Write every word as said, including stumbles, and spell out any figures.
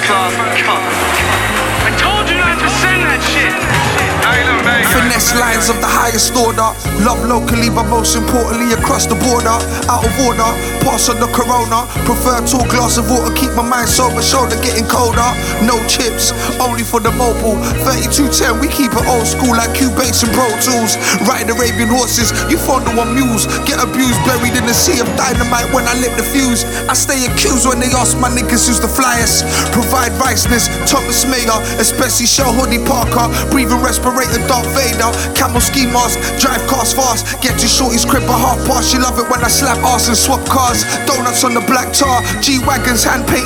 class cunt. I told you not to send that shit. Finesse lines of the highest order. Love locally, but most importantly across the border. Out of order, pass on the corona. Prefer tall glass of water, keep my mind sober. Shoulder getting colder. No chips, only for the mobile. thirty-two ten, we keep it old school like Cubase and Pro Tools. Riding Arabian horses, you fondle on mules. Get abused, buried in the sea of dynamite when I lit the fuse. I stay accused when they ask my niggas who's the flyest. Provide viceness, Thomas Mayer, especially Shell Hoodie Parker. Breathing respirator, Darth Vader. Camel ski mask, drive cars fast. Get to shorty's crib a half past. She love it when I slap ass and swap cars. Donuts on the black tar, G-Wagons, hand painted